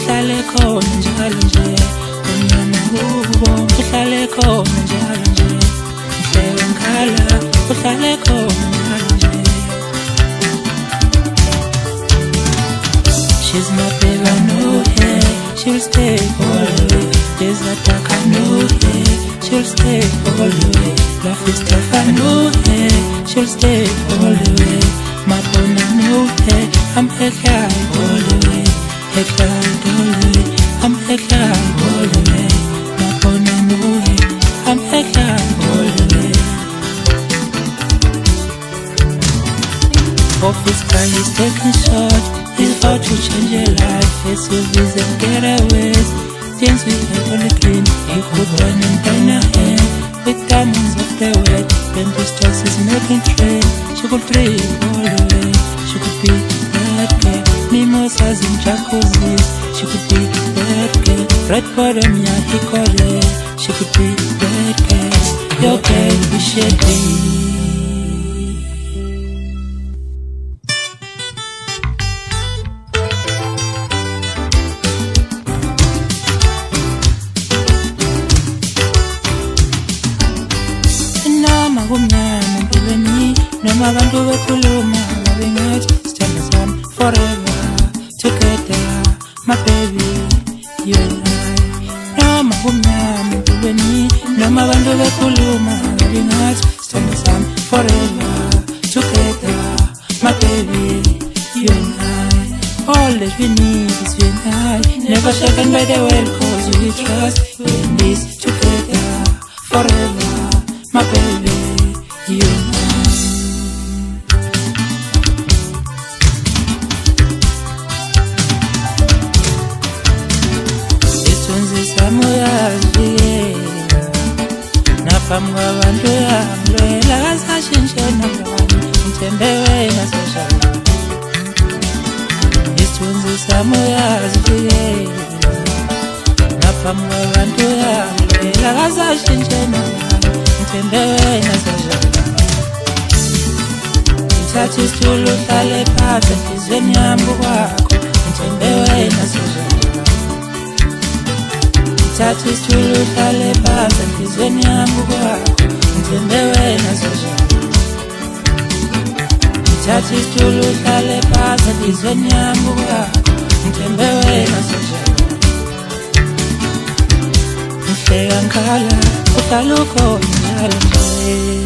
uhlale khona njalo nje unyana kubo uhlale khona njalo nje mhle ngikhala uhlale khona njalo nje. She's my baby, I know her, she'll stay all the way. There's a dark, I know her, she'll stay all the way. Life is tough, I know her, she'll stay all the way. My bone, I know her, I'm her guy all the way. Her guy all the way, I'm her guy all the way. My bone, I know her, I'm her guy all the way. Office guy is taking short. He's about to change your life. SUVs and getaways, things we have on the clean. He could run and dine ahead with diamonds off the wet. When the stress is making trade, she could play all the way. She could be that girl, mimosas and jacuzzis. She could be that girl, red bottom, yeah, he called it. She could be that girl, your girl, we should be. Noma bantu bekhuluma babe ngathi sithanda sami forever together my baby you and I. Noma kumnyama empilweni noma bantu bekhuluma babe ngathi sithanda sami forever together my baby you and I. All that we need is you and I. Never shaken by the world cause we trust in this together forever my baby you and I. Napamwa bantu yamlwela kasashintshe nabani ngithembe wena seshaya isithunzi sami uyazivikela napamwa bantu yamlwela kasashintshe nabani ngithembe wena seshaya ngithatha isitulo uhlale phansi enhlizweni yami kwakho ngithembe wena seshaya ngithatha isitulo uhlale phansi enhlizweni yami kwakho ngithembe wena seshaya ngithatha isitulo uhlale phansi enhlizweni yami kwakho ngithembe wena seshaya ngihleka ngikhala uhlala ukhona njalo nje.